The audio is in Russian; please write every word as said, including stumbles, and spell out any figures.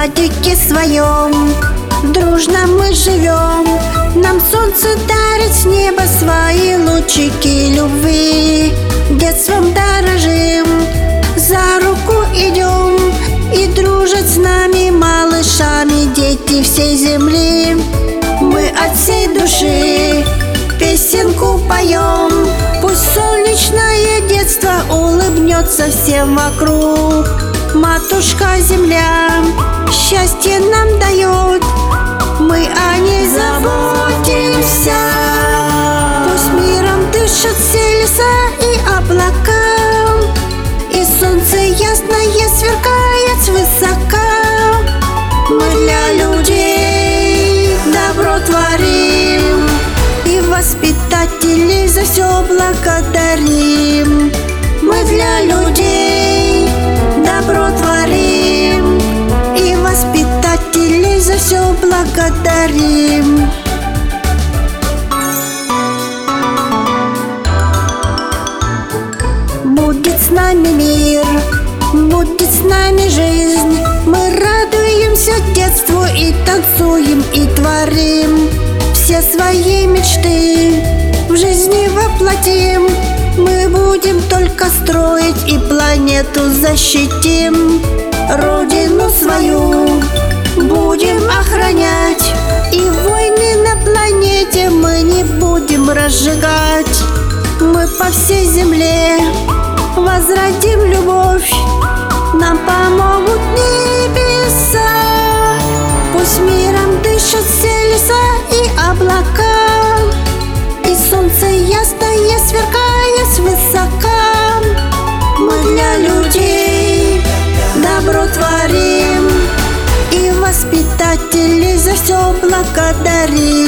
садике своем дружно мы живем. Нам солнце дарит с неба свои лучики любви. Детством дорожим, за руку идем, и дружат с нами малышами дети всей земли. Мы от всей души песенку поем. Пусть солнечное детство улыбнется всем вокруг. Матушка земля счастье нам дает, мы о ней заботимся. Пусть миром дышат все леса и облака, и солнце ясное сверкает свысока. Мы для людей добро творим, и воспитателей за все благодарим. Мы для людей добро творим, и воспитателей за все благодарим. Будет с нами мир, будет с нами жизнь. Мы радуемся детству и танцуем, и творим. Все свои мечты в жизни воплотим. Мы будем только строить и планету защитим. Родину свою будем охранять, и войны на планете мы не будем разжигать. Мы по всей земле возродим любовь, нам помогут небеса. Пусть миром дышат все леса и облака, и солнце ясное сверкает свысока. Мы для людей добро творим, и воспитателей за все благодарим.